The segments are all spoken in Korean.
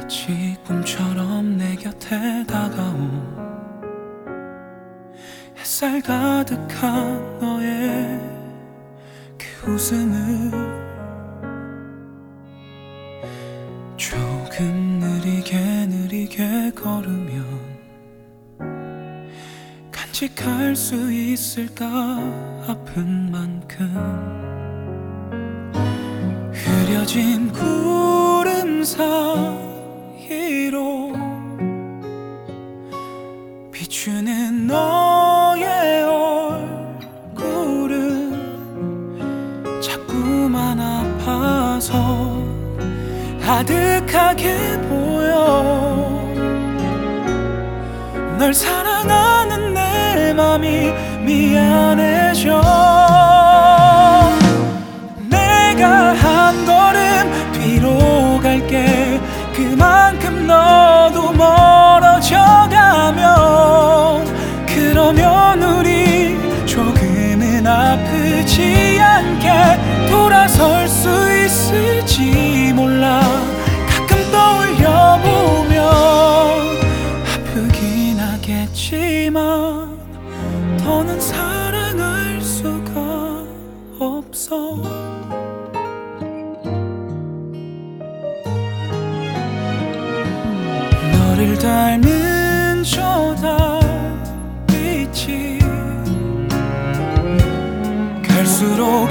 마치 꿈처럼 내 곁에 다가온 햇살 가득한 너의 그 웃음을 조금 느리게 걸으면 간직할 수 있을까 아픈 만큼 흐려진 구름 사이로 비추는 너의 얼굴은 자꾸만 아파서 아득하게 보여. 널 사랑하는 내 맘이 미안해져. 내가 한 걸음 뒤로 갈게. 그만큼 너도 멀어져 가면, 그러면 우리 조금은 아프지 않게 돌아설 수 있을지 몰라. 가끔 떠올려보면 아프긴 하겠지만 더는 사랑할 수가 없어. 너를 닮은 저 달빛이 갈수록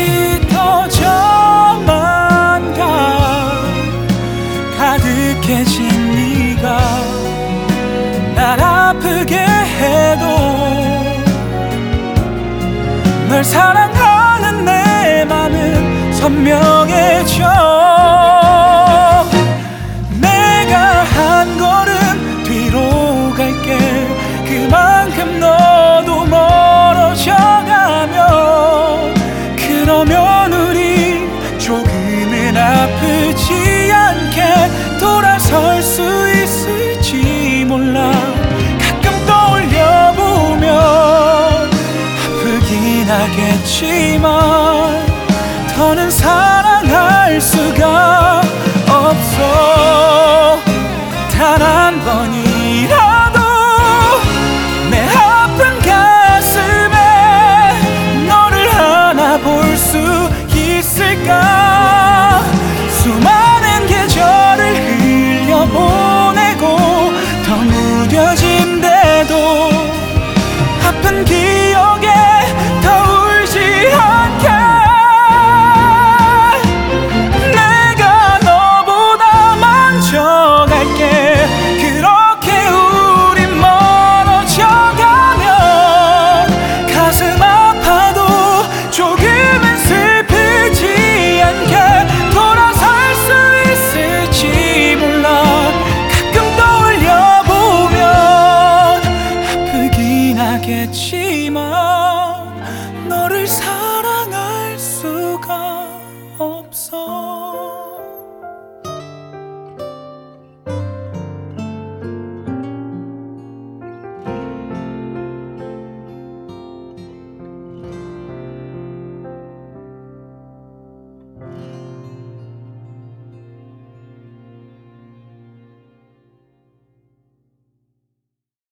짙어져만 가. 가득해진 네가 날 아프게 해도 널 사랑하는 내 맘은 선명해져. 내가 한 걸음 뒤로 갈게. 그만큼 너도 멀어져 가면, 그러면 우리 조금은 아프지 않게 돌아설 수 있을지 몰라. 가끔 떠올려보면 아프긴 하겠지만 더는 사랑할 수가